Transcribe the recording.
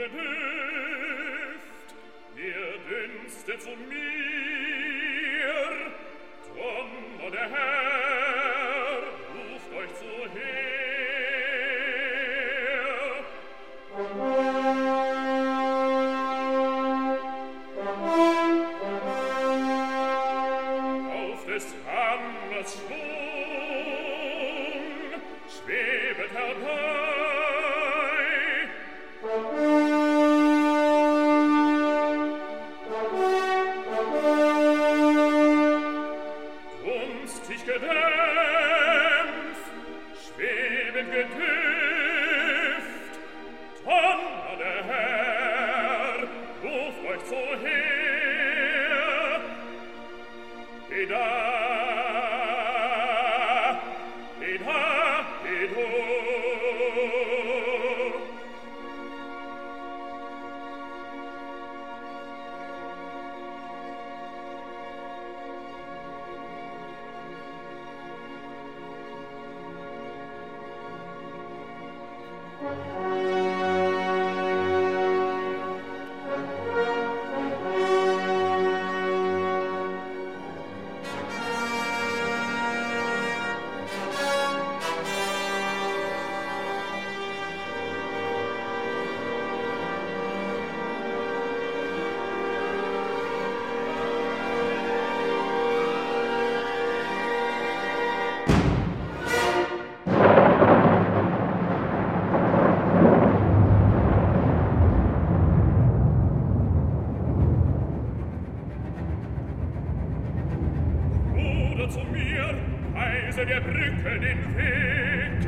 Düft, ihr dünstet zu mir, drum, o der Herr, ruft euch zu her. Auf des Hammers Schwung schwebet herbei, dunstig gedämpft, schwebend gedüft, Donner der Herr, ruft euch zu her. Eda, Eda, Edo. Zu mir, weise der Brücke den Weg.